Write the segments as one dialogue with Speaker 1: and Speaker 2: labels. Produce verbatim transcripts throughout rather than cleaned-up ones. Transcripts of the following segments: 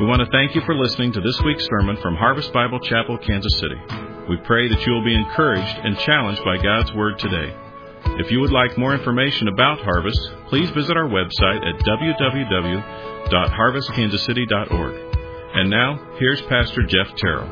Speaker 1: We want to thank you for listening to this week's sermon from Harvest Bible Chapel, Kansas City. We pray that you will be encouraged and challenged by God's Word today. If you would like more information about Harvest, please visit our website at w w w dot harvest kansas city dot org. And now, here's Pastor Jeff Terrell.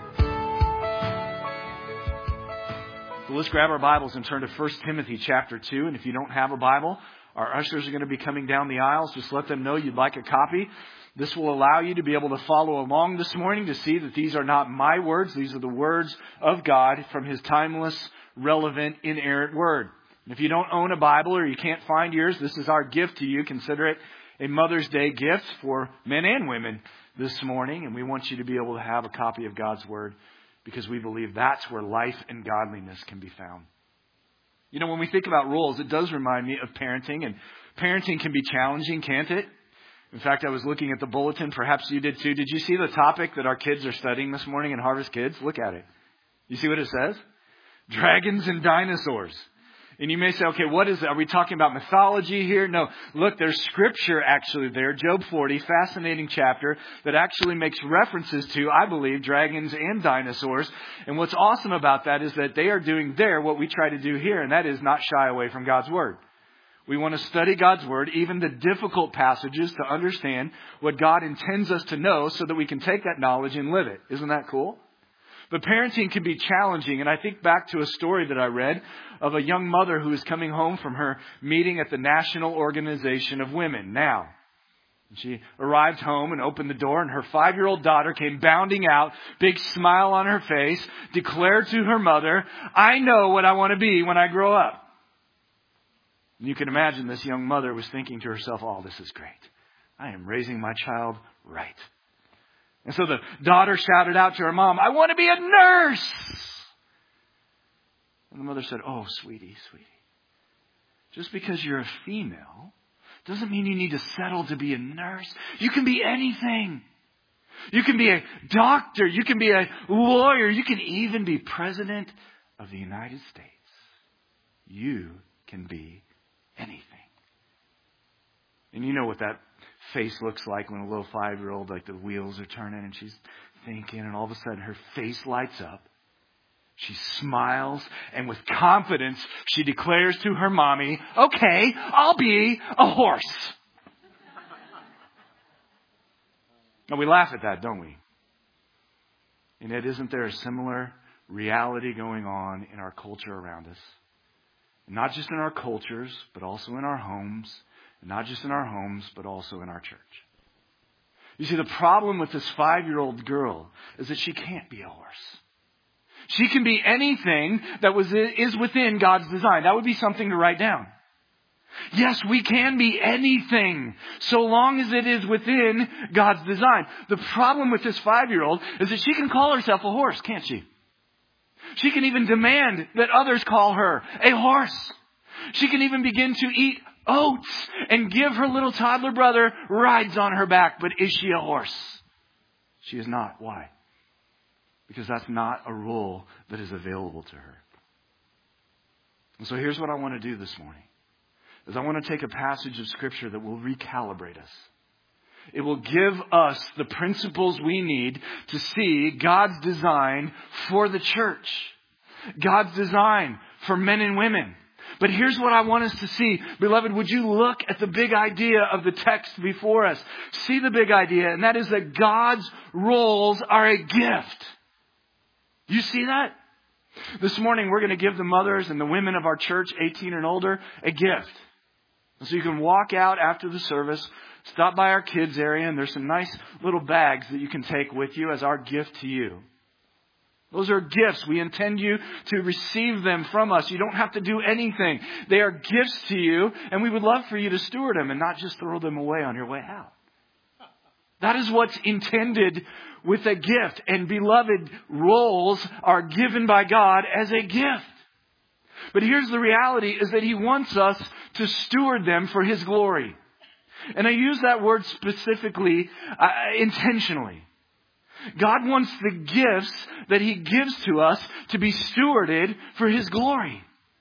Speaker 2: So let's grab our Bibles and turn to First Timothy chapter two. And if you don't have a Bible, our ushers are going to be coming down the aisles. Just let them know you'd like a copy. This will allow you to be able to follow along this morning to see that these are not my words. These are the words of God from His timeless, relevant, inerrant Word. And if you don't own a Bible or you can't find yours, this is our gift to you. Consider it a Mother's Day gift for men and women this morning. And we want you to be able to have a copy of God's Word because we believe that's where life and godliness can be found. You know, when we think about roles, it does remind me of parenting. And parenting can be challenging, can't it? In fact, I was looking at the bulletin. Perhaps you did too. Did you see the topic that our kids are studying this morning in Harvest Kids? Look at it. You see what it says? Dragons and dinosaurs. And you may say, okay, what is it? Are we talking about mythology here? No. Look, there's scripture actually there. Job forty, fascinating chapter that actually makes references to, I believe, dragons and dinosaurs. And what's awesome about that is that they are doing there what we try to do here, and that is not shy away from God's Word. We want to study God's Word, even the difficult passages, to understand what God intends us to know so that we can take that knowledge and live it. Isn't that cool? But parenting can be challenging. And I think back to a story that I read of a young mother who was coming home from her meeting at the National Organization of Women. Now, she arrived home and opened the door, and her five-year-old daughter came bounding out, big smile on her face, declared to her mother, "I know what I want to be when I grow up." And you can imagine this young mother was thinking to herself, "Oh, this is great. I am raising my child right." And so the daughter shouted out to her mom, "I want to be a nurse." And the mother said, "Oh, sweetie, sweetie, just because you're a female doesn't mean you need to settle to be a nurse. You can be anything. You can be a doctor. You can be a lawyer. You can even be president of the United States. You can be anything." And you know what that face looks like when a little five-year-old, like the wheels are turning and she's thinking, and all of a sudden her face lights up. She smiles, and with confidence she declares to her mommy, "Okay, I'll be a horse." And we laugh at that, don't we? And yet, isn't there a similar reality going on in our culture around us? Not just in our cultures, but also in our homes. Not just in our homes, but also in our church. You see, the problem with this five-year-old girl is that she can't be a horse. She can be anything that was is within God's design. That would be something to write down. Yes, we can be anything so long as it is within God's design. The problem with this five-year-old is that she can call herself a horse, can't she? She can even demand that others call her a horse. She can even begin to eat oats and give her little toddler brother rides on her back. But is she a horse? She is not. Why? Because that's not a role that is available to her. And so here's what I want to do this morning. Is I want to take a passage of Scripture that will recalibrate us. It will give us the principles we need to see God's design for the church. God's design for men and women. But here's what I want us to see. Beloved, would you look at the big idea of the text before us? See the big idea, and that is that God's roles are a gift. You see that? This morning, we're going to give the mothers and the women of our church, eighteen and older, a gift. So you can walk out after the service, stop by our kids area, and there's some nice little bags that you can take with you as our gift to you. Those are gifts. We intend you to receive them from us. You don't have to do anything. They are gifts to you, and we would love for you to steward them and not just throw them away on your way out. That is what's intended with a gift. And beloved, roles are given by God as a gift. But here's the reality, is that He wants us to steward them for His glory. And I use that word specifically, uh, intentionally. God wants the gifts that He gives to us to be stewarded for His glory.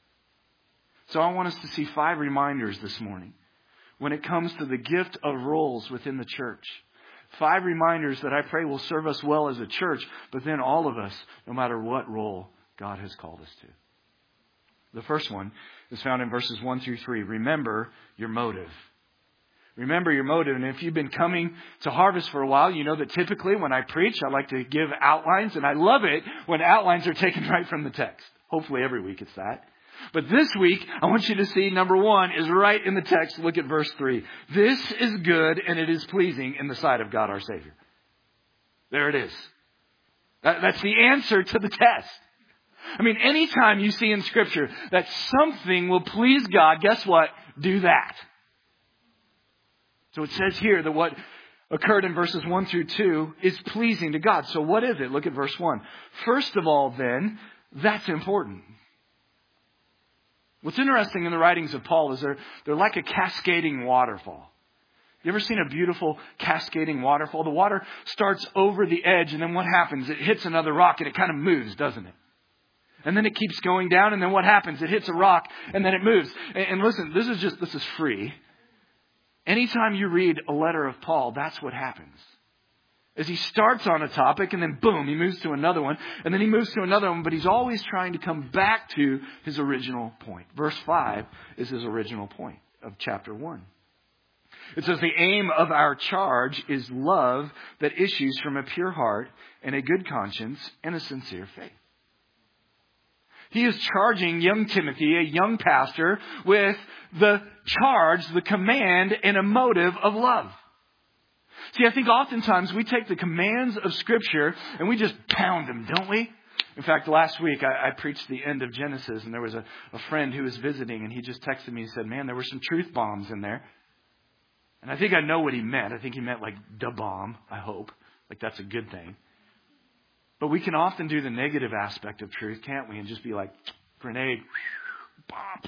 Speaker 2: So I want us to see five reminders this morning when it comes to the gift of roles within the church. Five reminders that I pray will serve us well as a church, but then all of us, no matter what role God has called us to. The first one is found in verses one through three. Remember your motive. Remember your motive. And if you've been coming to Harvest for a while, you know that typically when I preach, I like to give outlines. And I love it when outlines are taken right from the text. Hopefully every week it's that. But this week, I want you to see number one is right in the text. Look at verse three. This is good and it is pleasing in the sight of God our Savior. There it is. That, that's the answer to the test. I mean, anytime you see in Scripture that something will please God, guess what? Do that. So it says here that what occurred in verses one through two is pleasing to God. So what is it? Look at verse one. First of all, then, that's important. What's interesting in the writings of Paul is they're, they're like a cascading waterfall. You ever seen a beautiful cascading waterfall? The water starts over the edge, and then what happens? It hits another rock, and it kind of moves, doesn't it? And then it keeps going down, and then what happens? It hits a rock, and then it moves. And, and listen, this is just, this is free. Anytime you read a letter of Paul, that's what happens. As he starts on a topic, and then boom, he moves to another one, and then he moves to another one, but he's always trying to come back to his original point. Verse five is his original point of chapter one. It says, the aim of our charge is love that issues from a pure heart and a good conscience and a sincere faith. He is charging young Timothy, a young pastor, with the charge, the command, and a motive of love. See, I think oftentimes we take the commands of Scripture and we just pound them, don't we? In fact, last week I, I preached the end of Genesis, and there was a, a friend who was visiting, and he just texted me and said, man, there were some truth bombs in there. And I think I know what he meant. I think he meant like da bomb, I hope. Like that's a good thing. But we can often do the negative aspect of truth, can't we? And just be like, grenade, bomb.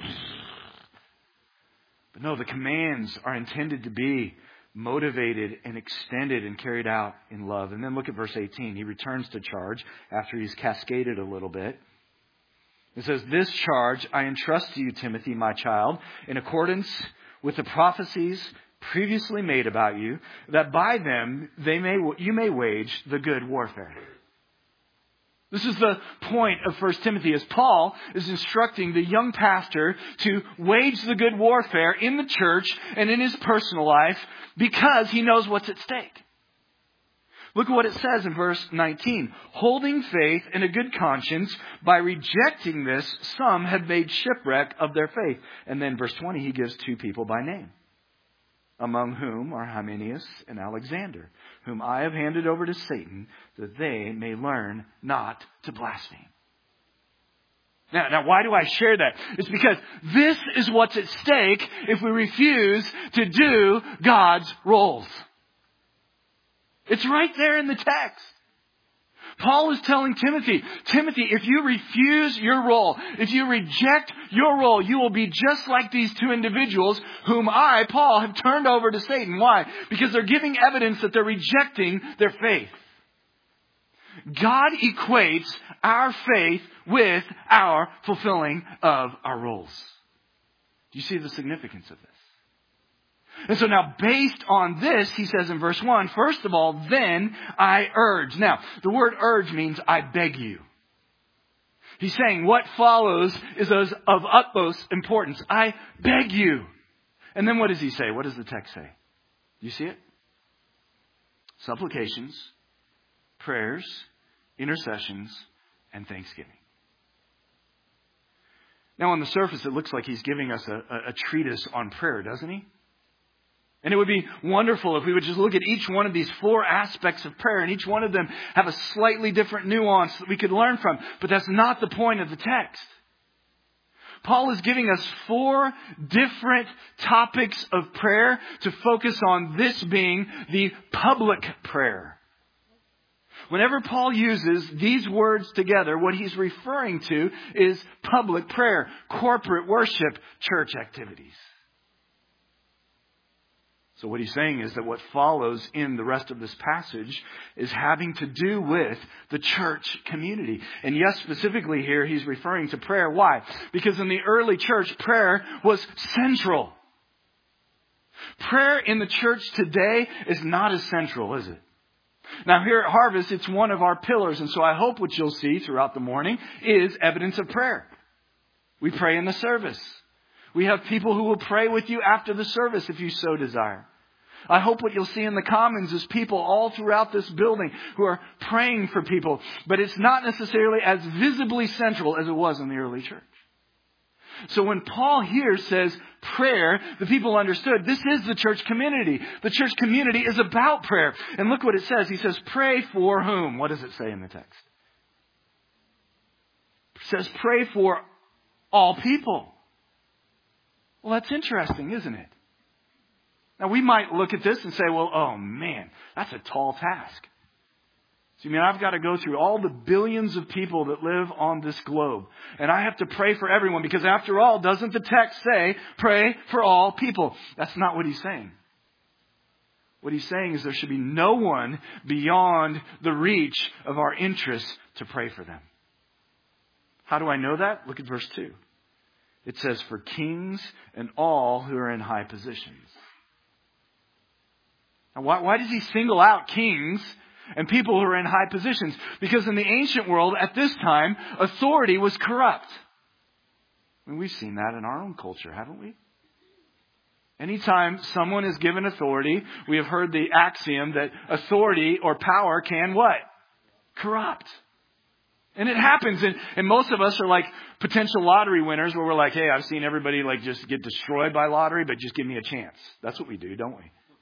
Speaker 2: But no, the commands are intended to be motivated and extended and carried out in love. And then look at verse eighteen. He returns to charge after he's cascaded a little bit. It says, this charge I entrust to you, Timothy, my child, in accordance with the prophecies previously made about you, that by them they may you may wage the good warfare. This is the point of First Timothy, as Paul is instructing the young pastor to wage the good warfare in the church and in his personal life because he knows what's at stake. Look at what it says in verse nineteen. Holding faith and a good conscience, by rejecting this, some have made shipwreck of their faith. And then verse twenty, he gives two people by name, among whom are Hymenaeus and Alexander, whom I have handed over to Satan, that they may learn not to blaspheme. Now, now, why do I share that? It's because this is what's at stake if we refuse to do God's roles. It's right there in the text. Paul is telling Timothy, Timothy, if you refuse your role, if you reject your role, you will be just like these two individuals whom I, Paul, have turned over to Satan. Why? Because they're giving evidence that they're rejecting their faith. God equates our faith with our fulfilling of our roles. Do you see the significance of this? And so now, based on this, he says in verse one, first of all, then I urge. Now, the word urge means I beg you. He's saying what follows is of utmost importance. I beg you. And then what does he say? What does the text say? Do you see it? Supplications, prayers, intercessions, and thanksgiving. Now, on the surface, it looks like he's giving us a, a, a treatise on prayer, doesn't he? And it would be wonderful if we would just look at each one of these four aspects of prayer, and each one of them have a slightly different nuance that we could learn from. But that's not the point of the text. Paul is giving us four different topics of prayer to focus on, this being the public prayer. Whenever Paul uses these words together, what he's referring to is public prayer, corporate worship, church activities. So what he's saying is that what follows in the rest of this passage is having to do with the church community. And yes, specifically here, he's referring to prayer. Why? Because in the early church, prayer was central. Prayer in the church today is not as central, is it? Now here at Harvest, it's one of our pillars. And so I hope what you'll see throughout the morning is evidence of prayer. We pray in the service. We have people who will pray with you after the service if you so desire. I hope what you'll see in the Commons is people all throughout this building who are praying for people. But it's not necessarily as visibly central as it was in the early church. So when Paul here says prayer, the people understood this is the church community. The church community is about prayer. And look what it says. He says, pray for whom? What does it say in the text? It says, pray for all people. Well, that's interesting, isn't it? Now, we might look at this and say, well, oh man, that's a tall task. So, I mean, I've got to go through all the billions of people that live on this globe. And I have to pray for everyone because after all, doesn't the text say, pray for all people? That's not what he's saying. What he's saying is there should be no one beyond the reach of our interests to pray for them. How do I know that? Look at verse two. It says, for kings and all who are in high positions. Now, why, why does he single out kings and people who are in high positions? Because in the ancient world, at this time, authority was corrupt. I mean, we've seen that in our own culture, haven't we? Anytime someone is given authority, we have heard the axiom that authority or power can what? Corrupt. And it happens. And, and most of us are like potential lottery winners where we're like, hey, I've seen everybody like just get destroyed by lottery, but just give me a chance. That's what we do, don't we?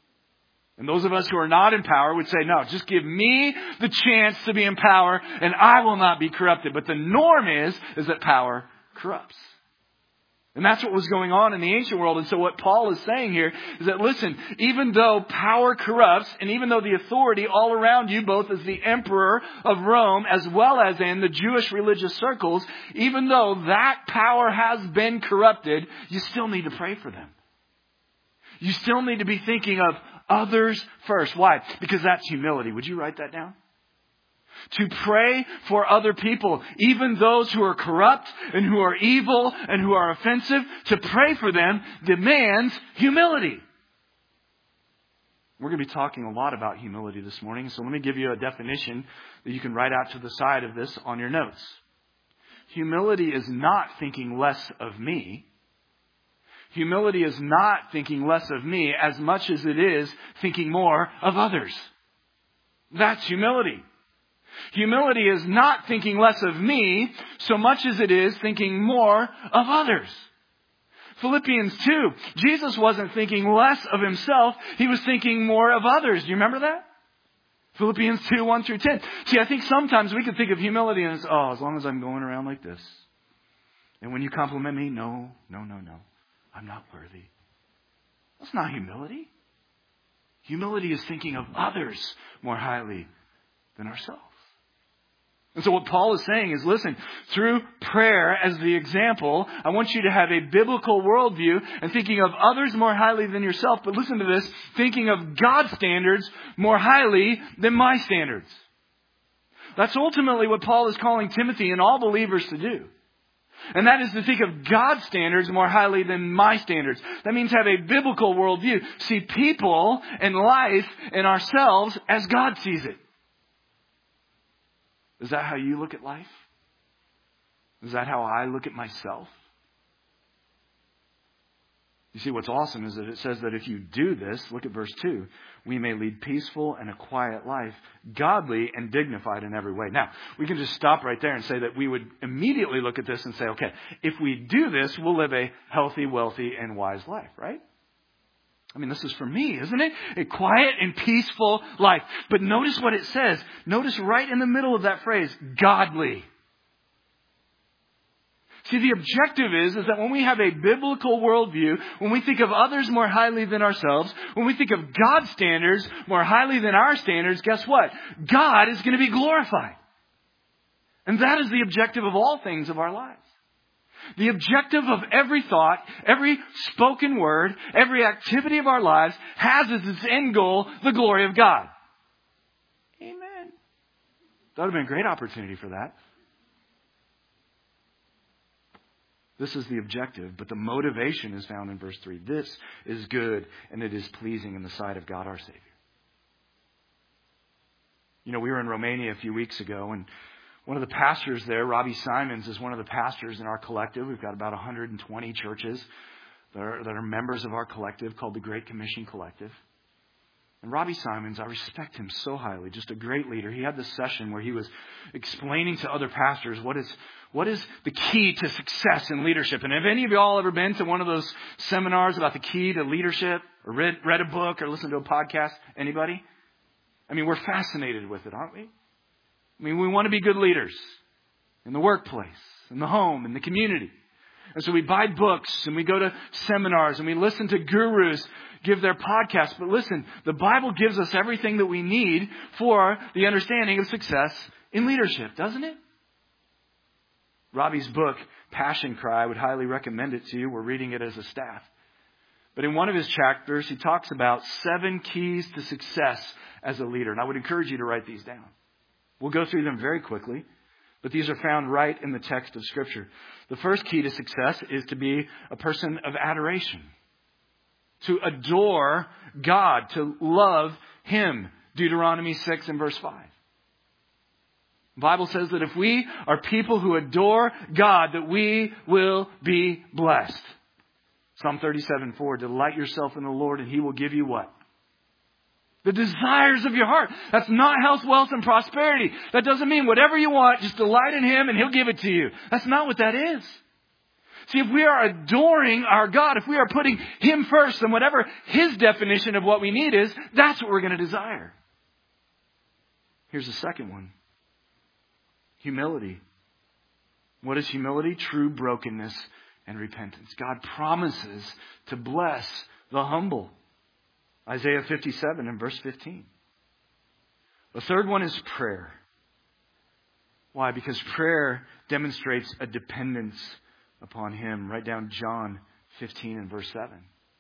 Speaker 2: And those of us who are not in power would say, no, just give me the chance to be in power and I will not be corrupted. But the norm is, is that power corrupts. And that's what was going on in the ancient world. And so what Paul is saying here is that, listen, even though power corrupts and even though the authority all around you, both as the emperor of Rome as well as in the Jewish religious circles, even though that power has been corrupted, you still need to pray for them. You still need to be thinking of others first. Why? Because that's humility. Would you write that down? To pray for other people, even those who are corrupt and who are evil and who are offensive, to pray for them demands humility. We're going to be talking a lot about humility this morning, so let me give you a definition that you can write out to the side of this on your notes. Humility is not thinking less of me. Humility is not thinking less of me as much as it is thinking more of others. That's humility. Humility is not thinking less of me so much as it is thinking more of others. Philippians two, Jesus wasn't thinking less of himself. He was thinking more of others. Do you remember that? Philippians two, one through ten. See, I think sometimes we could think of humility and it's, oh, as long as I'm going around like this. And when you compliment me, no, no, no, no. I'm not worthy. That's not humility. Humility is thinking of others more highly than ourselves. And so what Paul is saying is, listen, through prayer as the example, I want you to have a biblical worldview and thinking of others more highly than yourself. But listen to this, thinking of God's standards more highly than my standards. That's ultimately what Paul is calling Timothy and all believers to do. And that is to think of God's standards more highly than my standards. That means have a biblical worldview. See people and life and ourselves as God sees it. Is that how you look at life? Is that how I look at myself? You see, what's awesome is that it says that if you do this, look at verse two, we may lead peaceful and a quiet life, godly and dignified in every way. Now, we can just stop right there and say that we would immediately look at this and say, okay, if we do this, we'll live a healthy, wealthy, and wise life, right? I mean, this is for me, isn't it? A quiet and peaceful life. But notice what it says. Notice right in the middle of that phrase, godly. See, the objective is, is that when we have a biblical worldview, when we think of others more highly than ourselves, when we think of God's standards more highly than our standards, guess what? God is going to be glorified. And that is the objective of all things of our lives. The objective of every thought, every spoken word, every activity of our lives has as its end goal the glory of God. Amen. That would have been a great opportunity for that. This is the objective, but the motivation is found in verse three. This is good and it is pleasing in the sight of God our Savior. You know, we were in Romania a few weeks ago, and one of the pastors there, Robbie Simons, is one of the pastors in our collective. We've got about one hundred twenty churches that are, that are members of our collective called the Great Commission Collective. And Robbie Simons, I respect him so highly, just a great leader. He had this session where he was explaining to other pastors what is what is the key to success in leadership. And have any of you all ever been to one of those seminars about the key to leadership, or read, read a book or listened to a podcast? Anybody? I mean, we're fascinated with it, aren't we? I mean, we want to be good leaders in the workplace, in the home, in the community. And so we buy books and we go to seminars and we listen to gurus give their podcasts. But listen, the Bible gives us everything that we need for the understanding of success in leadership, doesn't it? Robbie's book, Passion Cry, I would highly recommend it to you. We're reading it as a staff. But in one of his chapters, he talks about seven keys to success as a leader. And I would encourage you to write these down. We'll go through them very quickly, but these are found right in the text of Scripture. The first key to success is to be a person of adoration. To adore God, to love Him. Deuteronomy six and verse five. The Bible says that if we are people who adore God, that we will be blessed. Psalm thirty-seven four, delight yourself in the Lord and He will give you what? The desires of your heart. That's not health, wealth, and prosperity. That doesn't mean whatever you want, just delight in Him and He'll give it to you. That's not what that is. See, if we are adoring our God, if we are putting Him first, then whatever His definition of what we need is, that's what we're going to desire. Here's the second one. Humility. What is humility? True brokenness and repentance. God promises to bless the humble. Isaiah fifty-seven and verse fifteen. The third one is prayer. Why? Because prayer demonstrates a dependence upon Him. Write down John fifteen and verse seven.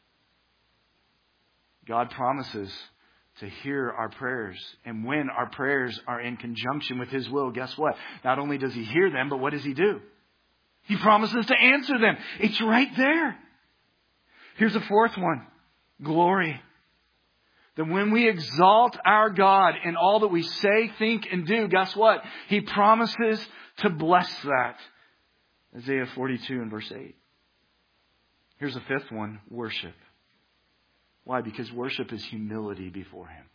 Speaker 2: God promises to hear our prayers. And when our prayers are in conjunction with His will, guess what? Not only does He hear them, but what does He do? He promises to answer them. It's right there. Here's a fourth one. Glory. That when we exalt our God in all that we say, think, and do, guess what? He promises to bless that. Isaiah forty-two and verse eight. Here's a fifth one. Worship. Why? Because worship is humility before Him.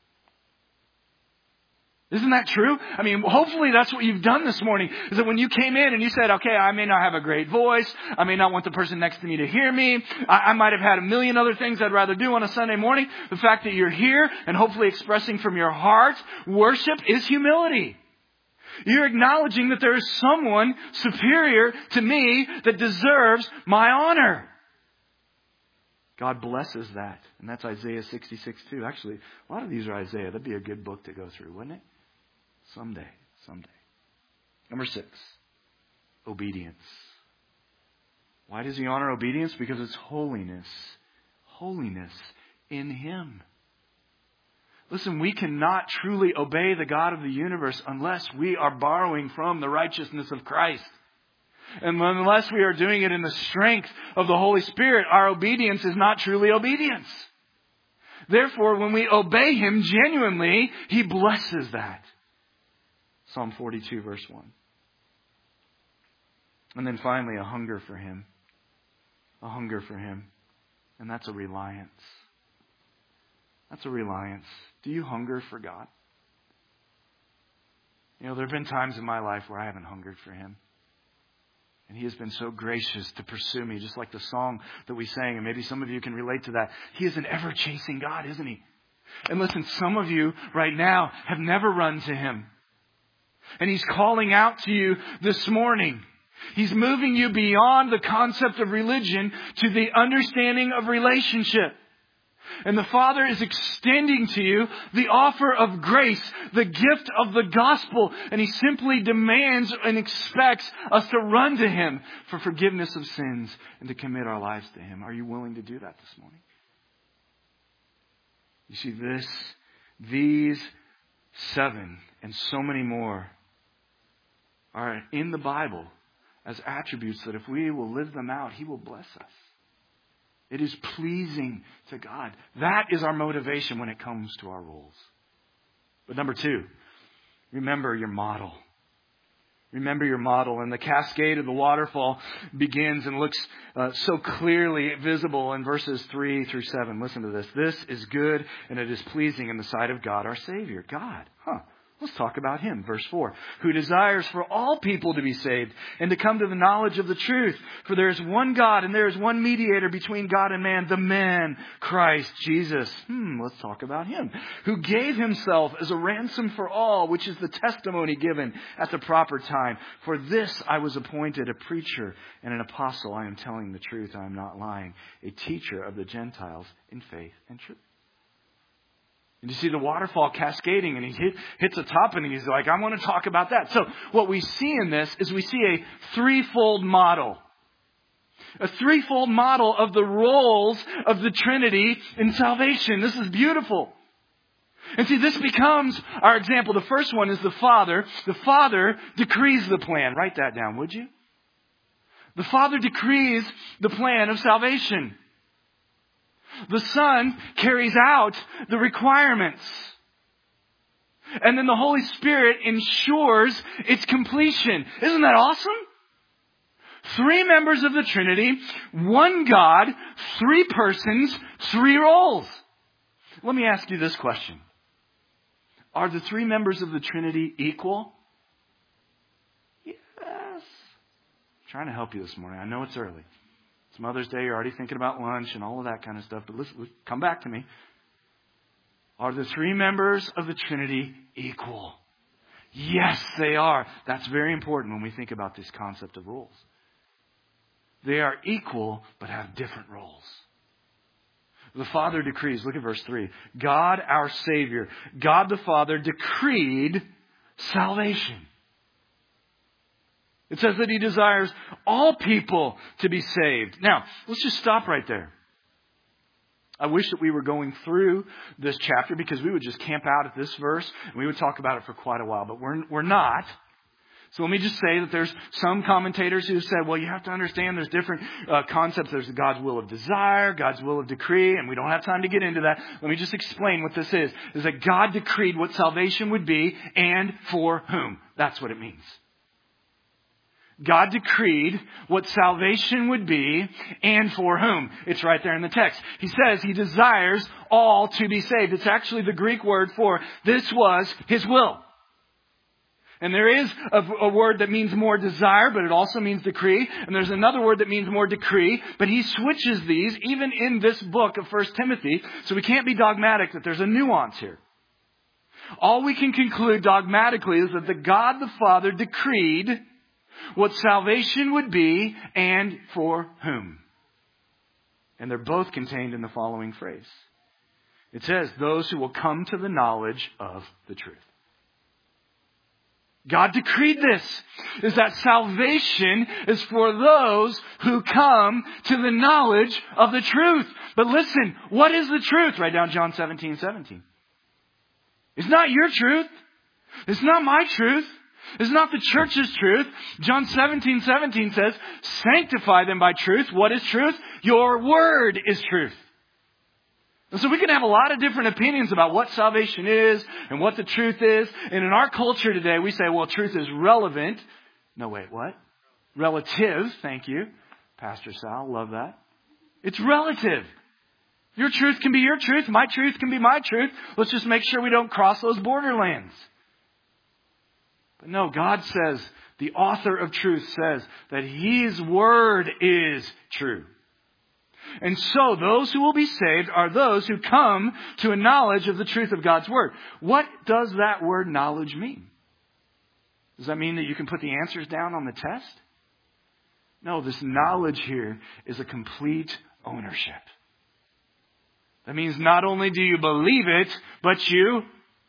Speaker 2: Isn't that true? I mean, hopefully that's what you've done this morning. Is that when you came in and you said, okay, I may not have a great voice. I may not want the person next to me to hear me. I, I might have had a million other things I'd rather do on a Sunday morning. The fact that you're here and hopefully expressing from your heart, worship is humility. You're acknowledging that there is someone superior to me that deserves my honor. God blesses that. And that's Isaiah sixty-six too. Actually, a lot of these are Isaiah. That'd be a good book to go through, wouldn't it? Someday, someday. Number six, obedience. Why does He honor obedience? Because it's holiness. Holiness in Him. Listen, we cannot truly obey the God of the universe unless we are borrowing from the righteousness of Christ. And unless we are doing it in the strength of the Holy Spirit, our obedience is not truly obedience. Therefore, when we obey Him genuinely, He blesses that. Psalm forty-two, verse one. And then finally, a hunger for Him. A hunger for Him. And that's a reliance. That's a reliance. Do you hunger for God? You know, there have been times in my life where I haven't hungered for Him. And He has been so gracious to pursue me, just like the song that we sang. And maybe some of you can relate to that. He is an ever-chasing God, isn't He? And listen, some of you right now have never run to Him. And He's calling out to you this morning. He's moving you beyond the concept of religion to the understanding of relationship. And the Father is extending to you the offer of grace, the gift of the gospel. And He simply demands and expects us to run to Him for forgiveness of sins and to commit our lives to Him. Are you willing to do that this morning? You see, this, these seven and so many more are in the Bible as attributes that if we will live them out, He will bless us. It is pleasing to God. That is our motivation when it comes to our roles. But number two, remember your model. Remember your model. And the cascade of the waterfall begins and looks uh, so clearly visible in verses three through seven. Listen to this. This is good and it is pleasing in the sight of God our Savior. God. Huh. Let's talk about Him. Verse four. Who desires for all people to be saved and to come to the knowledge of the truth. For there is one God and there is one mediator between God and man, the man, Christ Jesus. Hmm, let's talk about Him. Who gave Himself as a ransom for all, which is the testimony given at the proper time. For this I was appointed a preacher and an apostle. I am telling the truth. I am not lying. A teacher of the Gentiles in faith and truth. And you see the waterfall cascading and he hit, hits the top and he's like, I want to talk about that. So what we see in this is we see a threefold model. A threefold model of the roles of the Trinity in salvation. This is beautiful. And see, this becomes our example. The first one is the Father. The Father decrees the plan. Write that down, would you? The Father decrees the plan of salvation. The Son carries out the requirements. And then the Holy Spirit ensures its completion. Isn't that awesome? Three members of the Trinity, one God, three persons, three roles. Let me ask you this question. Are the three members of the Trinity equal? Yes. I'm trying to help you this morning. I know it's early. It's Mother's Day. You're already thinking about lunch and all of that kind of stuff. But listen, come back to me. Are the three members of the Trinity equal? Yes, they are. That's very important when we think about this concept of roles. They are equal, but have different roles. The Father decrees. Look at verse three. God, our Savior. God the Father decreed salvation. It says that He desires all people to be saved. Now, let's just stop right there. I wish that we were going through this chapter because we would just camp out at this verse and we would talk about it for quite a while, but we're, we're not. So let me just say that there's some commentators who said, well, you have to understand there's different uh, concepts. There's God's will of desire, God's will of decree, and we don't have time to get into that. Let me just explain what this is. Is that God decreed what salvation would be and for whom. That's what it means. God decreed what salvation would be and for whom. It's right there in the text. He says He desires all to be saved. It's actually the Greek word for this was His will. And there is a, a word that means more desire, but it also means decree. And there's another word that means more decree. But he switches these even in this book of First Timothy. So we can't be dogmatic that there's a nuance here. All we can conclude dogmatically is that the God the Father decreed what salvation would be and for whom. And they're both contained in the following phrase. It says, those who will come to the knowledge of the truth. God decreed this, is that salvation is for those who come to the knowledge of the truth. But listen, what is the truth? Write down John seventeen seventeen. It's not your truth. It's not my truth. It's not the church's truth. John seventeen seventeen says, sanctify them by truth. What is truth? Your word is truth. And so we can have a lot of different opinions about what salvation is and what the truth is. And in our culture today, we say, well, truth is relevant. No, wait, what? Relative. Thank you. Pastor Sal, love that. It's relative. Your truth can be your truth. My truth can be my truth. Let's just make sure we don't cross those borderlands. But no, God says, the author of truth says that His word is true. And so those who will be saved are those who come to a knowledge of the truth of God's word. What does that word knowledge mean? Does that mean that you can put the answers down on the test? No, this knowledge here is a complete ownership. That means not only do you believe it, but you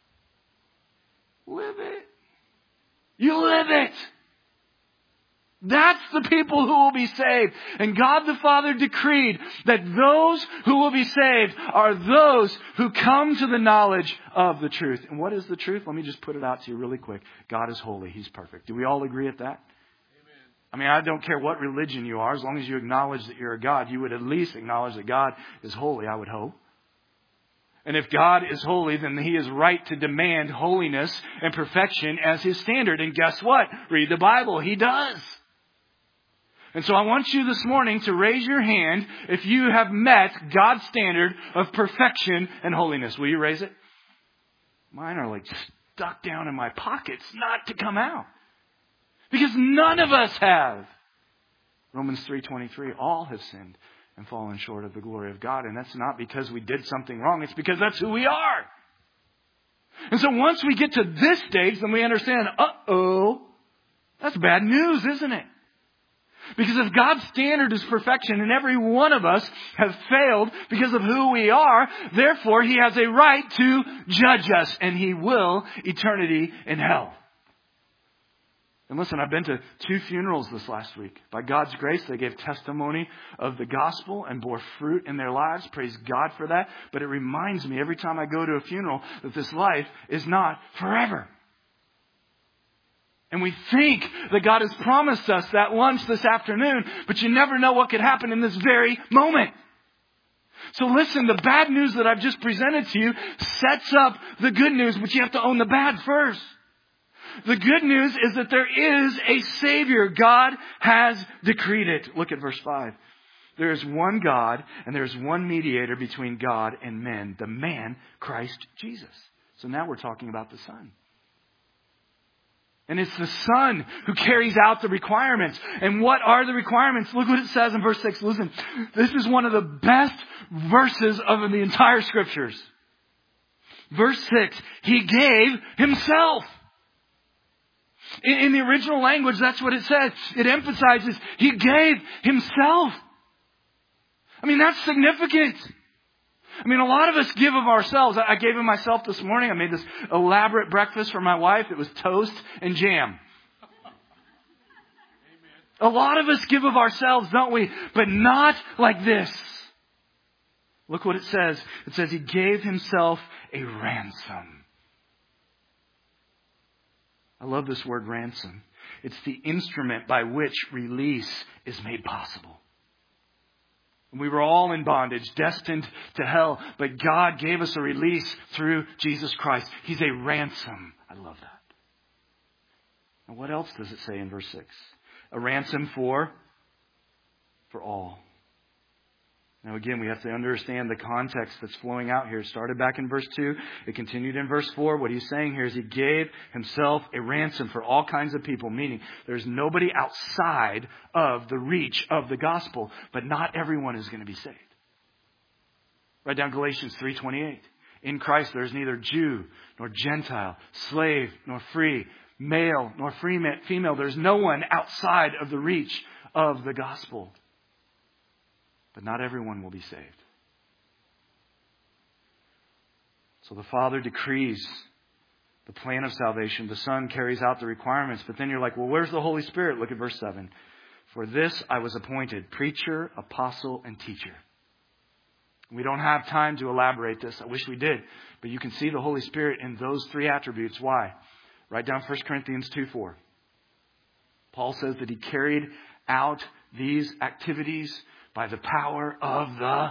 Speaker 2: live it. You live it. That's the people who will be saved. And God the Father decreed that those who will be saved are those who come to the knowledge of the truth. And what is the truth? Let me just put it out to you really quick. God is holy. He's perfect. Do we all agree at that? Amen. I mean, I don't care what religion you are, as long as you acknowledge that you're a God, you would at least acknowledge that God is holy, I would hope. And if God is holy, then He is right to demand holiness and perfection as His standard. And guess what? Read the Bible. He does. And so I want you this morning to raise your hand if you have met God's standard of perfection and holiness. Will you raise it? Mine are like stuck down in my pockets, not to come out. Because none of us have. Romans three twenty-three, all have sinned and fallen short of the glory of God. And that's not because we did something wrong. It's because that's who we are. And so once we get to this stage, then we understand, uh-oh, that's bad news, isn't it? Because if God's standard is perfection and every one of us have failed because of who we are, therefore He has a right to judge us, and He will eternity in hell. And listen, I've been to two funerals this last week. By God's grace, they gave testimony of the gospel and bore fruit in their lives. Praise God for that. But it reminds me every time I go to a funeral that this life is not forever. And we think that God has promised us that lunch this afternoon, but you never know what could happen in this very moment. So listen, the bad news that I've just presented to you sets up the good news, but you have to own the bad first. The good news is that there is a Savior. God has decreed it. Look at verse five. There is one God and there is one mediator between God and men, the man, Christ Jesus. So now we're talking about the Son. And it's the Son who carries out the requirements. And what are the requirements? Look what it says in verse six. Listen, this is one of the best verses of the entire Scriptures. Verse six, He gave Himself. In, in the original language, that's what it says. It emphasizes He gave Himself. I mean, that's significant. I mean, a lot of us give of ourselves. I gave of myself this morning. I made this elaborate breakfast for my wife. It was toast and jam. A lot of us give of ourselves, don't we? But not like this. Look what it says. It says He gave Himself a ransom. I love this word ransom. It's the instrument by which release is made possible. We were all in bondage, destined to hell, but God gave us a release through Jesus Christ. He's a ransom. I love that. And what else does it say in verse six? A ransom for, for all. Now again, we have to understand the context that's flowing out here. It started back in verse two. It continued in verse four. What He's saying here is He gave Himself a ransom for all kinds of people. Meaning there's nobody outside of the reach of the gospel. But not everyone is going to be saved. Write down Galatians three twenty-eight. In Christ there is neither Jew nor Gentile, slave nor free, male nor free female. There's no one outside of the reach of the gospel. But not everyone will be saved. So the Father decrees the plan of salvation. The Son carries out the requirements. But then you're like, well, where's the Holy Spirit? Look at verse seven. For this I was appointed preacher, apostle, and teacher. We don't have time to elaborate this. I wish we did. But you can see the Holy Spirit in those three attributes. Why? Write down First Corinthians two four. Paul says that He carried out these activities by the power of the...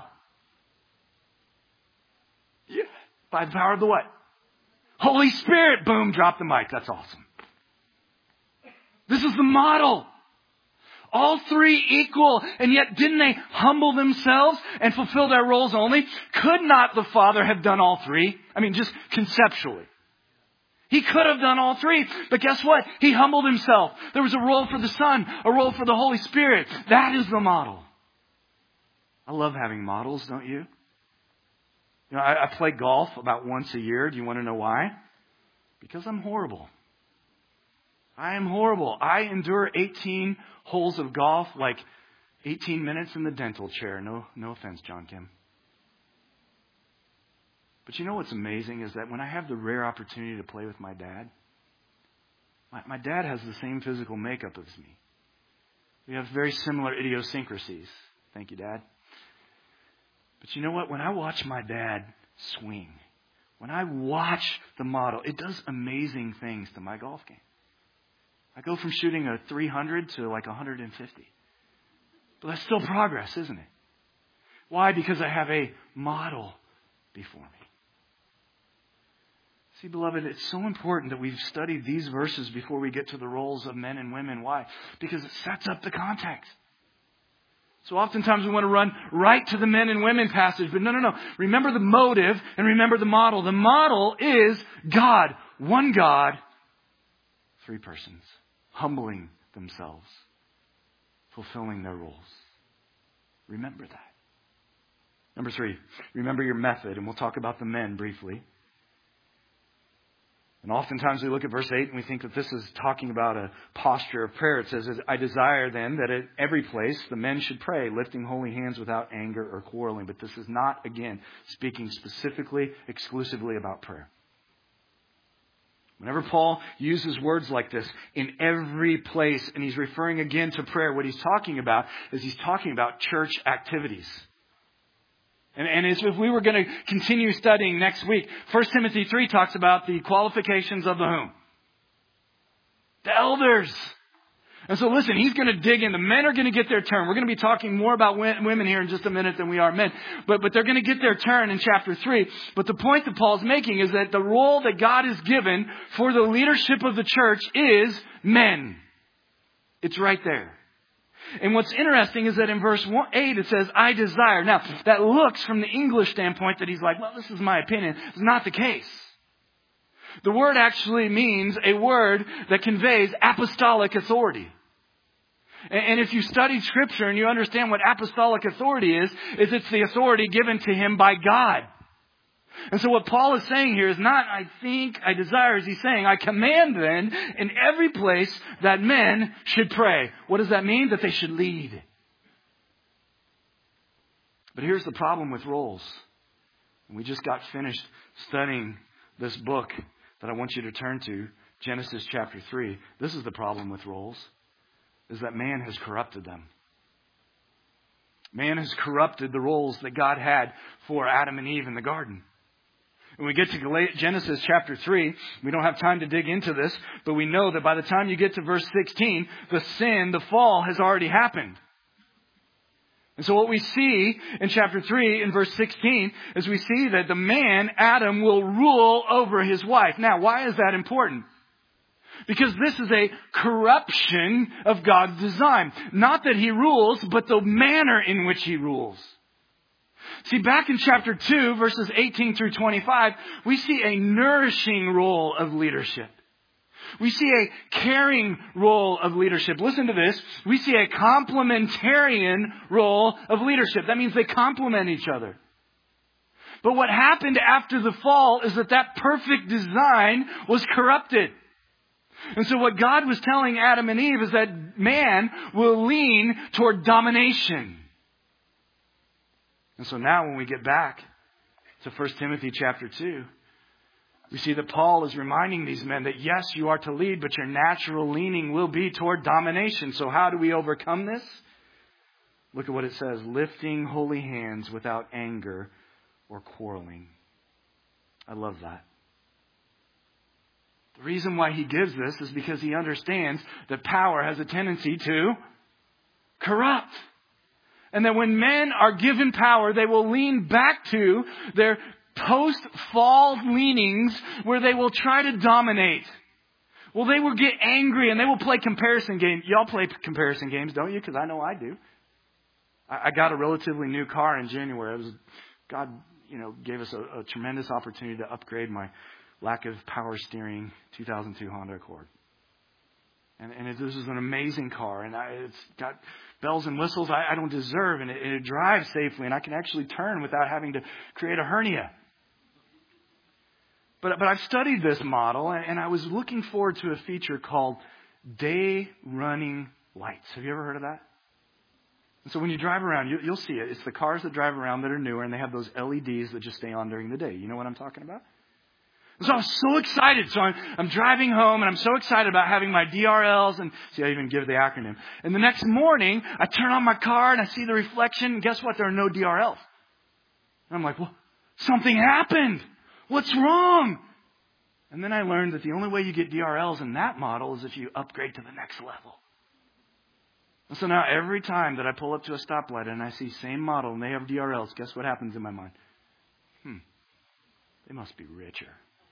Speaker 2: Yeah. By the power of the what? Holy Spirit. Boom, drop the mic. That's awesome. This is the model. All three equal. And yet didn't they humble themselves and fulfill their roles only? Could not the Father have done all three? I mean, just conceptually. He could have done all three. But guess what? He humbled Himself. There was a role for the Son, a role for the Holy Spirit. That is the model. I love having models, don't you? You know, I, I play golf about once a year. Do you want to know why? Because I'm horrible. I am horrible. I endure eighteen holes of golf like eighteen minutes in the dental chair. No, no offense, John Kim. But you know what's amazing is that when I have the rare opportunity to play with my dad, my, my dad has the same physical makeup as me. We have very similar idiosyncrasies. Thank you, Dad. But you know what? When I watch my dad swing, when I watch the model, it does amazing things to my golf game. I go from shooting a three hundred to like one hundred fifty. But that's still progress, isn't it? Why? Because I have a model before me. See, beloved, it's so important that we've studied these verses before we get to the roles of men and women. Why? Because it sets up the context. So oftentimes we want to run right to the men and women passage. But no, no, no. Remember the motive and remember the model. The model is God. One God, three persons. Humbling themselves. Fulfilling their roles. Remember that. Number three, remember your method. And we'll talk about the men briefly. And oftentimes we look at verse eight and we think that this is talking about a posture of prayer. It says, I desire then that at every place the men should pray, lifting holy hands without anger or quarreling. But this is not, again, speaking specifically, exclusively about prayer. Whenever Paul uses words like this, in every place, and he's referring again to prayer, what he's talking about is he's talking about church activities. And, and as if we were going to continue studying next week, First Timothy three talks about the qualifications of the whom? The elders. And so listen, he's going to dig in. The men are going to get their turn. We're going to be talking more about women here in just a minute than we are men. But, but they're going to get their turn in chapter three. But the point that Paul's making is that the role that God has given for the leadership of the church is men. It's right there. And what's interesting is that in verse eight it says, I desire. Now, that looks from the English standpoint that he's like, well, this is my opinion. It's not the case. The word actually means a word that conveys apostolic authority. And if you studied Scripture and you understand what apostolic authority is, is it's the authority given to him by God. And so what Paul is saying here is not, I think, I desire, as he's saying, I command then in every place that men should pray. What does that mean? That they should lead. But here's the problem with roles. And we just got finished studying this book that I want you to turn to, Genesis chapter three. This is the problem with roles, is that man has corrupted them. Man has corrupted the roles that God had for Adam and Eve in the garden. When we get to Genesis chapter three, we don't have time to dig into this, but we know that by the time you get to verse sixteen, the sin, the fall has already happened. And so what we see in chapter three in verse sixteen is we see that the man, Adam, will rule over his wife. Now, why is that important? Because this is a corruption of God's design. Not that he rules, but the manner in which he rules. See, back in chapter two, verses eighteen through twenty-five, we see a nourishing role of leadership. We see a caring role of leadership. Listen to this. We see a complementarian role of leadership. That means they complement each other. But what happened after the fall is that that perfect design was corrupted. And so what God was telling Adam and Eve is that man will lean toward domination. And so now when we get back to First Timothy chapter two, we see that Paul is reminding these men that yes, you are to lead, but your natural leaning will be toward domination. So how do we overcome this? Look at what it says, lifting holy hands without anger or quarreling. I love that. The reason why he gives this is because he understands that power has a tendency to corrupt. And that when men are given power, they will lean back to their post-fall leanings where they will try to dominate. Well, they will get angry and they will play comparison games. Y'all play comparison games, don't you? Because I know I do. I, I got a relatively new car in January. It was, God, you know, gave us a, a tremendous opportunity to upgrade my lack of power steering two thousand two Honda Accord. And, and it, this is an amazing car. And I, it's got bells and whistles I, I don't deserve. And it, it drives safely. And I can actually turn without having to create a hernia. But, but I've studied this model. And, and I was looking forward to a feature called day running lights. Have you ever heard of that? And so when you drive around, you, you'll see it. It's the cars that drive around that are newer. And they have those L E Ds that just stay on during the day. You know what I'm talking about? So I was so excited. So I'm, I'm driving home and I'm so excited about having my D R Ls and see, I even give the acronym. And the next morning I turn on my car and I see the reflection. And guess what? There are no D R Ls. And I'm like, well, something happened. What's wrong? And then I learned that the only way you get D R Ls in that model is if you upgrade to the next level. And so now every time that I pull up to a stoplight and I see same model and they have D R Ls, guess what happens in my mind? Hmm, they must be richer.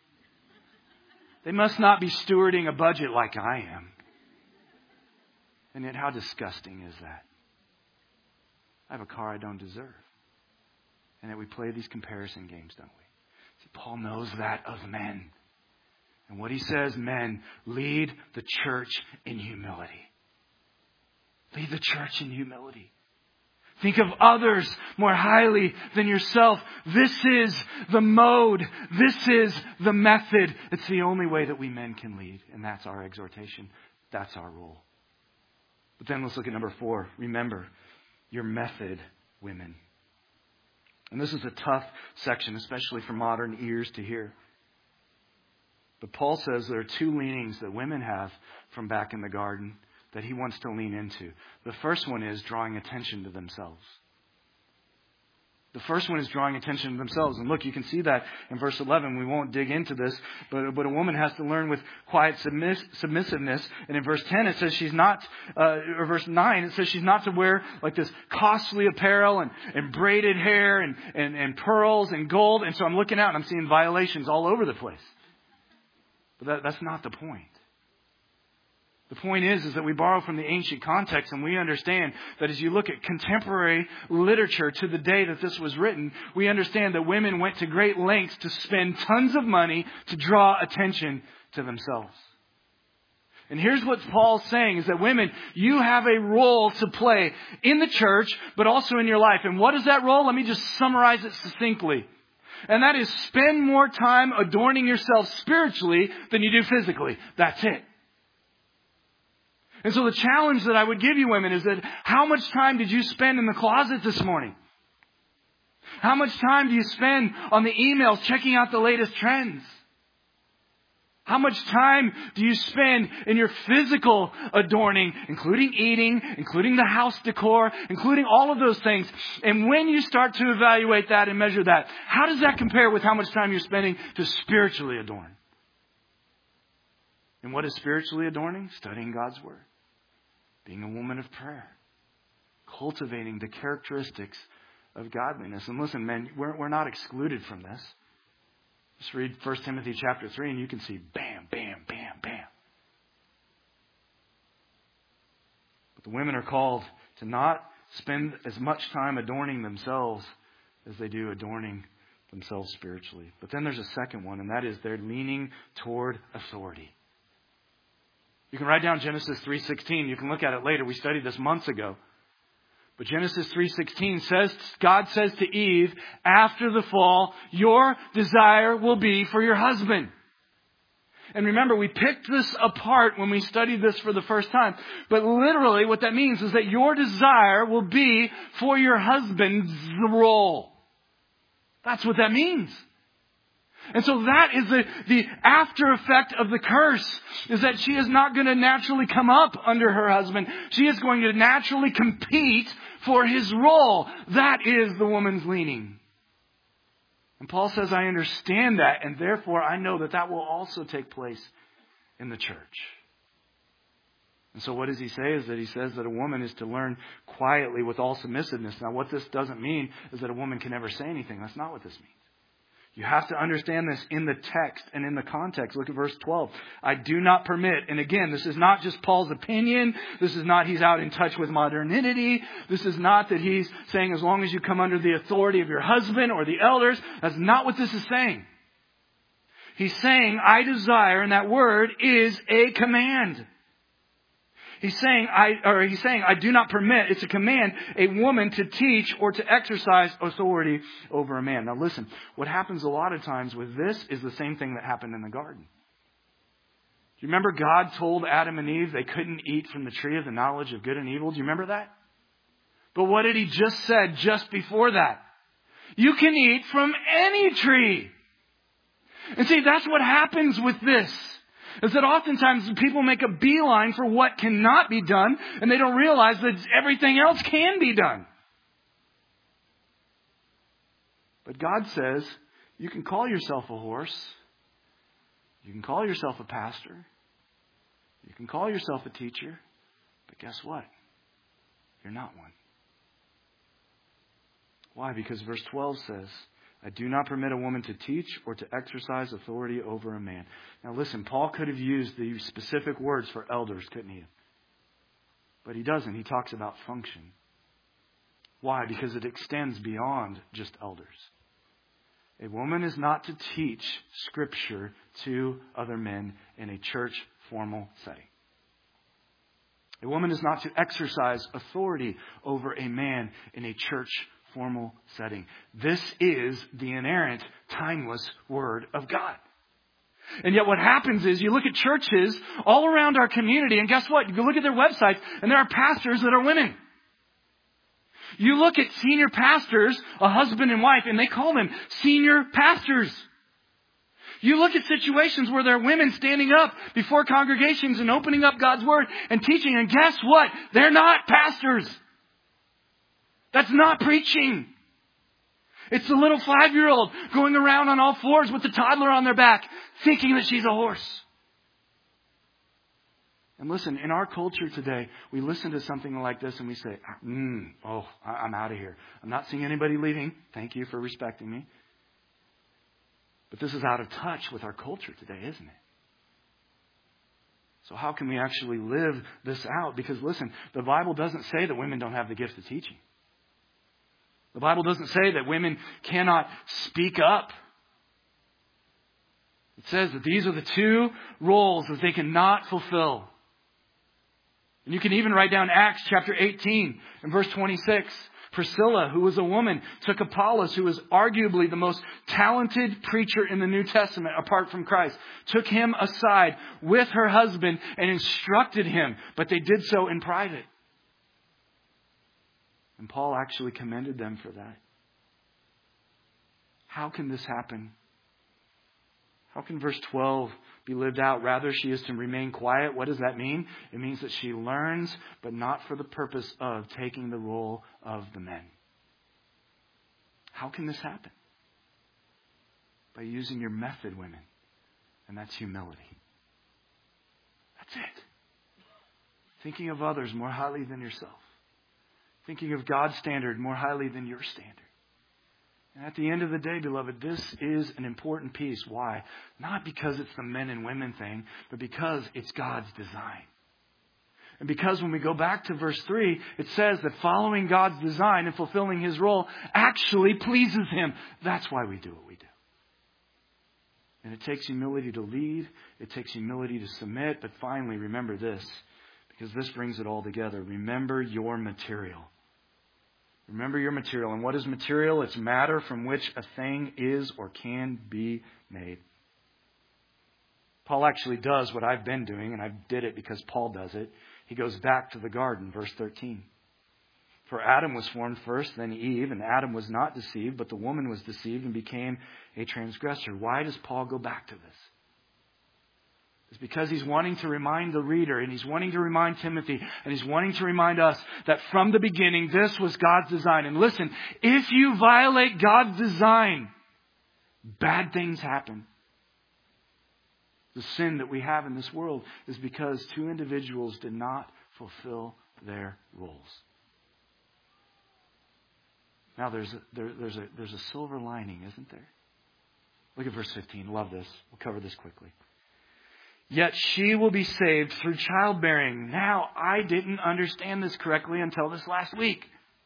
Speaker 2: They must not be stewarding a budget like I am. And yet how disgusting is that? I have a car I don't deserve. And yet we play these comparison games, don't we? See, Paul knows that of men. And what he says, men, lead the church in humility. Lead the church in humility. Think of others more highly than yourself. This is the mode. This is the method. It's the only way that we men can lead. And that's our exhortation. That's our role. But then let's look at number four. Remember your method, women. And this is a tough section, especially for modern ears to hear. But Paul says there are two leanings that women have from back in the garden that he wants to lean into. The first one is drawing attention to themselves. The first one is drawing attention to themselves. And look, you can see that in verse eleven. We won't dig into this, but, but a woman has to learn with quiet submiss, submissiveness. And in verse ten, it says she's not, uh, or verse nine, it says she's not to wear like this costly apparel and, and braided hair and, and, and pearls and gold. And so I'm looking out and I'm seeing violations all over the place. But that, that's not the point. The point is, is that we borrow from the ancient context and we understand that as you look at contemporary literature to the day that this was written, we understand that women went to great lengths to spend tons of money to draw attention to themselves. And here's what Paul's saying is that women, you have a role to play in the church, but also in your life. And what is that role? Let me just summarize it succinctly. And that is spend more time adorning yourself spiritually than you do physically. That's it. And so the challenge that I would give you women is that how much time did you spend in the closet this morning? How much time do you spend on the emails checking out the latest trends? How much time do you spend in your physical adorning, including eating, including the house decor, including all of those things? And when you start to evaluate that and measure that, how does that compare with how much time you're spending to spiritually adorn? And what is spiritually adorning? Studying God's Word. Being a woman of prayer. Cultivating the characteristics of godliness. And listen, men, we're, we're not excluded from this. Just read First Timothy chapter three and you can see bam, bam, bam, bam. But the women are called to not spend as much time adorning themselves as they do adorning themselves spiritually. But then there's a second one, and that is they're leaning toward authority. You can write down Genesis three sixteen. You can look at it later. We studied this months ago. But Genesis three sixteen says, God says to Eve, after the fall, your desire will be for your husband. And remember, we picked this apart when we studied this for the first time. But literally what that means is that your desire will be for your husband's role. That's what that means. And so that is the, the after effect of the curse, is that she is not going to naturally come up under her husband. She is going to naturally compete for his role. That is the woman's leaning. And Paul says, I understand that, and therefore I know that that will also take place in the church. And so what does he say? Is that he says that a woman is to learn quietly with all submissiveness. Now what this doesn't mean is that a woman can never say anything. That's not what this means. You have to understand this in the text and in the context. Look at verse twelve. I do not permit. And again, this is not just Paul's opinion. This is not he's out in touch with modernity. This is not that he's saying as long as you come under the authority of your husband or the elders. That's not what this is saying. He's saying, I desire, and that word is a command. He's saying, I, or he's saying, I do not permit, it's a command, a woman to teach or to exercise authority over a man. Now listen, what happens a lot of times with this is the same thing that happened in the garden. Do you remember God told Adam and Eve they couldn't eat from the tree of the knowledge of good and evil? Do you remember that? But what did he just said just before that? You can eat from any tree. And see, that's what happens with this. Is that oftentimes people make a beeline for what cannot be done, and they don't realize that everything else can be done. But God says, you can call yourself a horse, You can call yourself a pastor. You can call yourself a teacher. But guess what? You're not one. Why? Because verse twelve says, I do not permit a woman to teach or to exercise authority over a man. Now listen, Paul could have used the specific words for elders, couldn't he? But he doesn't. He talks about function. Why? Because it extends beyond just elders. A woman is not to teach Scripture to other men in a church formal setting. A woman is not to exercise authority over a man in a church formal setting. This is the inerrant, timeless Word of God. And yet what happens is you look at churches all around our community, and guess what? You look at their websites, and there are pastors that are women. You look at senior pastors, a husband and wife, and they call them senior pastors. You look at situations where there are women standing up before congregations and opening up God's Word and teaching, and guess what? They're not pastors. That's not preaching. It's the little five-year-old going around on all fours with the toddler on their back, thinking that she's a horse. And listen, in our culture today, we listen to something like this and we say, mm, oh, I'm out of here. I'm not seeing anybody leaving. Thank you for respecting me. But this is out of touch with our culture today, isn't it? So how can we actually live this out? Because listen, the Bible doesn't say that women don't have the gift of teaching. The Bible doesn't say that women cannot speak up. It says that these are the two roles that they cannot fulfill. And you can even write down Acts chapter eighteen and verse twenty-six. Priscilla, who was a woman, took Apollos, who was arguably the most talented preacher in the New Testament apart from Christ, took him aside with her husband and instructed him, but they did so in private. And Paul actually commended them for that. How can this happen? How can verse twelve be lived out? Rather, she is to remain quiet. What does that mean? It means that she learns, but not for the purpose of taking the role of the men. How can this happen? By using your method, women. And that's humility. That's it. Thinking of others more highly than yourself. Thinking of God's standard more highly than your standard. And at the end of the day, beloved, this is an important piece. Why? Not because it's the men and women thing, but because it's God's design. And because when we go back to verse three, it says that following God's design and fulfilling His role actually pleases Him. That's why we do what we do. And it takes humility to lead. It takes humility to submit. But finally, remember this, because this brings it all together. Remember your material. Remember your material. And what is material? It's matter from which a thing is or can be made. Paul actually does what I've been doing, and I did it because Paul does it. He goes back to the garden, verse thirteen. For Adam was formed first, then Eve, and Adam was not deceived, but the woman was deceived and became a transgressor. Why does Paul go back to this? It's because he's wanting to remind the reader, and he's wanting to remind Timothy, and he's wanting to remind us that from the beginning, this was God's design. And listen, if you violate God's design, bad things happen. The sin that we have in this world is because two individuals did not fulfill their roles. Now there's a, there, there's a, there's a silver lining, isn't there? Look at verse fifteen. Love this. We'll cover this quickly. Yet she will be saved through childbearing. Now, I didn't understand this correctly until this last week.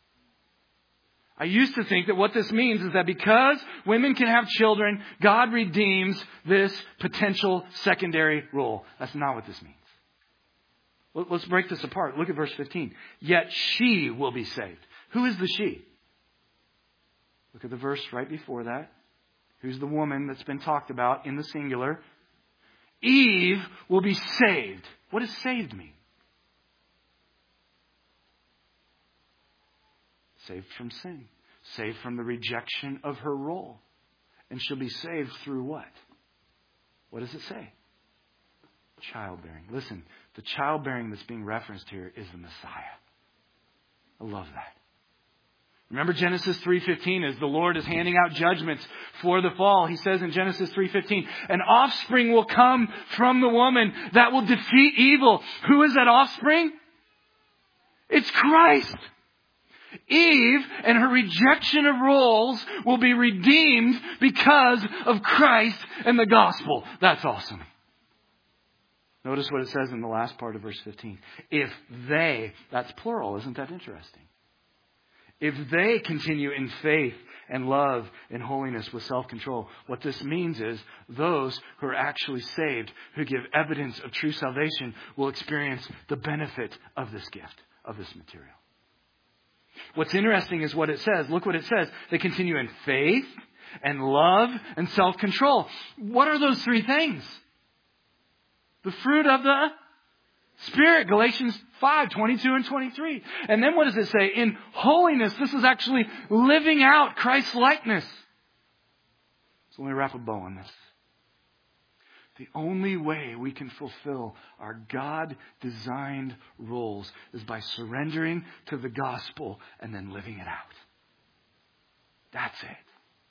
Speaker 2: I used to think that what this means is that because women can have children, God redeems this potential secondary role. That's not what this means. Let's break this apart. Look at verse fifteen. Yet she will be saved. Who is the she? Look at the verse right before that. Who's the woman that's been talked about in the singular? Eve will be saved. What does saved mean? Saved from sin. Saved from the rejection of her role. And she'll be saved through what? What does it say? Childbearing. Listen, the childbearing that's being referenced here is the Messiah. I love that. Remember Genesis three fifteen, as the Lord is handing out judgments for the fall. He says in Genesis three fifteen, an offspring will come from the woman that will defeat evil. Who is that offspring? It's Christ. Eve and her rejection of roles will be redeemed because of Christ and the gospel. That's awesome. Notice what it says in the last part of verse fifteen. If they, that's plural, isn't that interesting? If they continue in faith and love and holiness with self-control, what this means is those who are actually saved, who give evidence of true salvation, will experience the benefit of this gift, of this material. What's interesting is what it says. Look what it says. They continue in faith and love and self-control. What are those three things? The fruit of the Spirit, Galatians five, twenty-two and twenty-three. And then what does it say? In holiness, this is actually living out Christ's likeness. So let me wrap a bow on this. The only way we can fulfill our God-designed roles is by surrendering to the gospel and then living it out. That's it.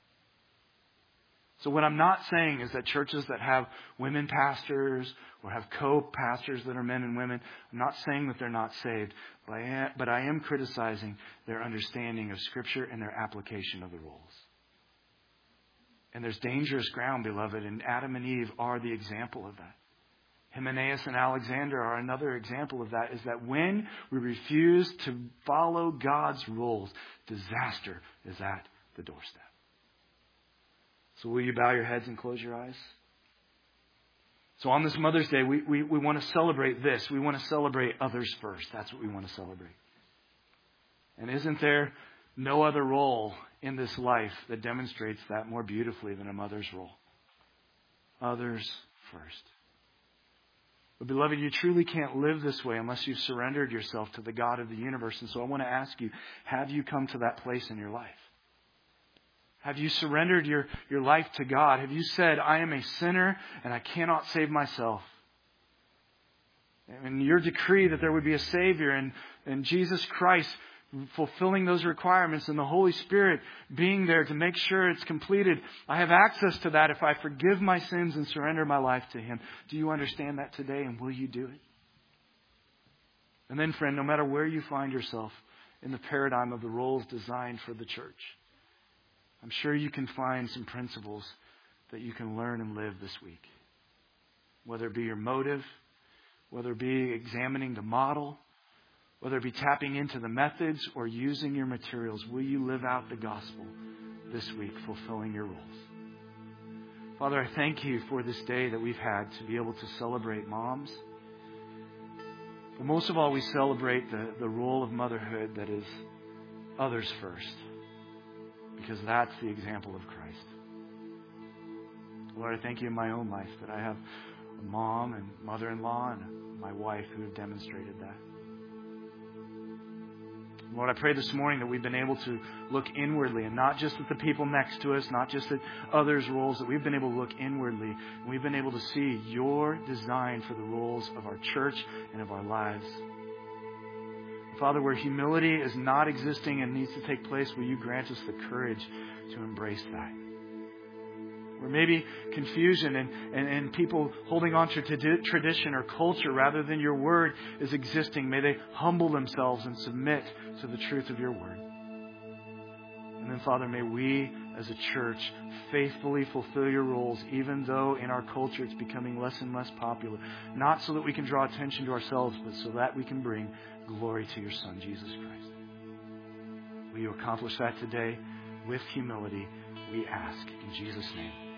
Speaker 2: So what I'm not saying is that churches that have women pastors or have co-pastors that are men and women, I'm not saying that they're not saved, but I am, but I am criticizing their understanding of Scripture and their application of the roles. And there's dangerous ground, beloved, and Adam and Eve are the example of that. Hymenaeus and Alexander are another example of that, is that when we refuse to follow God's rules, disaster is at the doorstep. So will you bow your heads and close your eyes? So on this Mother's Day, we, we, we want to celebrate this. We want to celebrate others first. That's what we want to celebrate. And isn't there no other role in this life that demonstrates that more beautifully than a mother's role? Others first. But beloved, you truly can't live this way unless you've surrendered yourself to the God of the universe. And so I want to ask you, have you come to that place in your life? Have you surrendered your, your life to God? Have you said, I am a sinner and I cannot save myself? And your decree that there would be a Savior and, and Jesus Christ fulfilling those requirements and the Holy Spirit being there to make sure it's completed. I have access to that if I forgive my sins and surrender my life to Him. Do you understand that today, and will you do it? And then, friend, no matter where you find yourself in the paradigm of the roles designed for the church, I'm sure you can find some principles that you can learn and live this week. Whether it be your motive, whether it be examining the model, whether it be tapping into the methods or using your materials, will you live out the gospel this week, fulfilling your roles? Father, I thank you for this day that we've had to be able to celebrate moms. But most of all, we celebrate the, the role of motherhood that is others first. Because that's the example of Christ. Lord, I thank you in my own life that I have a mom and mother-in-law and my wife who have demonstrated that. Lord, I pray this morning that we've been able to look inwardly and not just at the people next to us, not just at others' roles, that we've been able to look inwardly and we've been able to see your design for the roles of our church and of our lives. Father, where humility is not existing and needs to take place, will you grant us the courage to embrace that? Where maybe confusion and, and, and people holding on to t- tradition or culture rather than your word is existing, may they humble themselves and submit to the truth of your word. And then, Father, may we as a church faithfully fulfill your roles, even though in our culture it's becoming less and less popular. Not so that we can draw attention to ourselves, but so that we can bring glory to your Son, Jesus Christ. Will you accomplish that today with humility, we ask in Jesus' name.